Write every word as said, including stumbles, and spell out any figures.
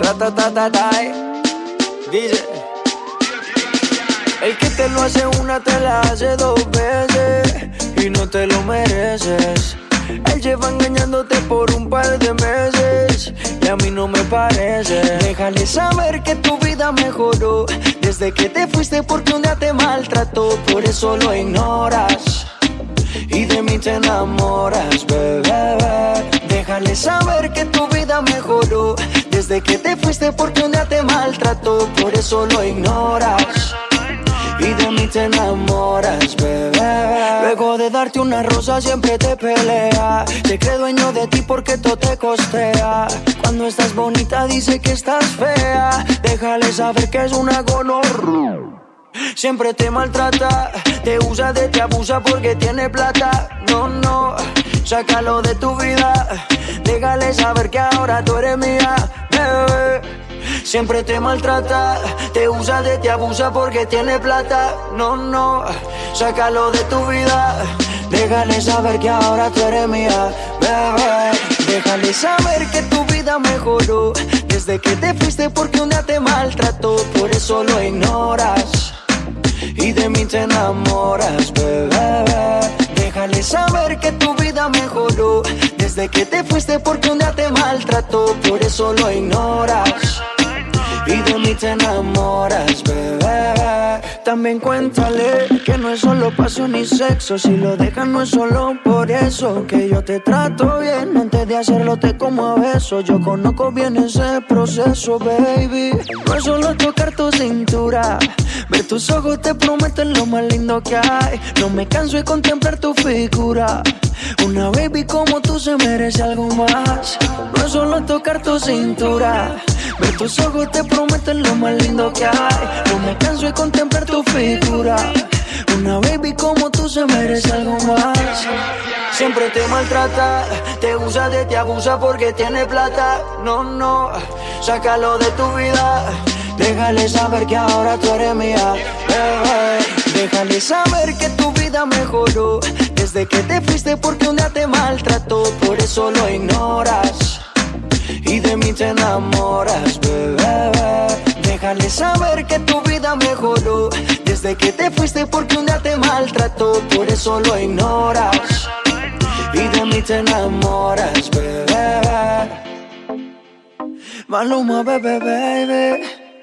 Ra-ta-ta-ta-ta. Dice: el que te lo hace una te la hace dos veces y no te lo mereces. Él lleva engañándote por un par de meses y a mí no me parece. Déjale saber que tu vida mejoró desde que te fuiste, porque un día te maltrató. Por eso lo ignoras y de mí te enamoras, bebé. Déjale saber que tu vida mejoró desde que te fuiste, porque un día te maltrató. Por eso lo ignoras y de mí te enamoras, bebé. Luego de darte una rosa siempre te pelea. Se cree dueño de ti porque todo te costea. Cuando estás bonita dice que estás fea. Déjale saber que es una gonorrea. Siempre te maltrata, te usa, de te abusa porque tiene plata. No, no, sácalo de tu vida. Déjale saber que ahora tú eres mía, bebé. Siempre te maltrata, te usa, de te abusa porque tiene plata. No, no, sácalo de tu vida. Déjale saber que ahora tú eres mía, bebé. Déjale saber que tu vida mejoró desde que te fuiste, porque un día te maltrató. Por eso lo ignoras y de mí te enamoras, bebé. Déjale saber que tu vida mejoró desde que te fuiste, porque un día te maltrató. Por eso lo ignoras y de mí te enamoras, bebé. También cuéntale que no es solo pasión y sexo. Si lo dejas no es solo por eso, que yo te trato bien. Antes de hacerlo te como a besos. Yo conozco bien ese proceso, baby. No es solo tocar tu cintura, ver tus ojos te prometen lo más lindo que hay. No me canso de contemplar tu figura. Una baby como tú se merece algo más. No es solo tocar tu cintura, ver tus ojos te prometen lo más lindo que hay. No me canso de contemplar tu figura. Una baby como tú se merece algo más. Siempre te maltrata, te usa, de te abusa porque tiene plata. No, no, sácalo de tu vida. Déjale saber que ahora tú eres mía, bebé. Déjale saber que tu vida mejoró desde que te fuiste, porque un día te maltrató. Por eso lo ignoras y de mí te enamoras, bebé. Déjale saber que tu vida mejoró desde que te fuiste, porque un día te maltrató. Por eso lo ignoras y de mí te enamoras, bebé. Maluma, bebé, baby.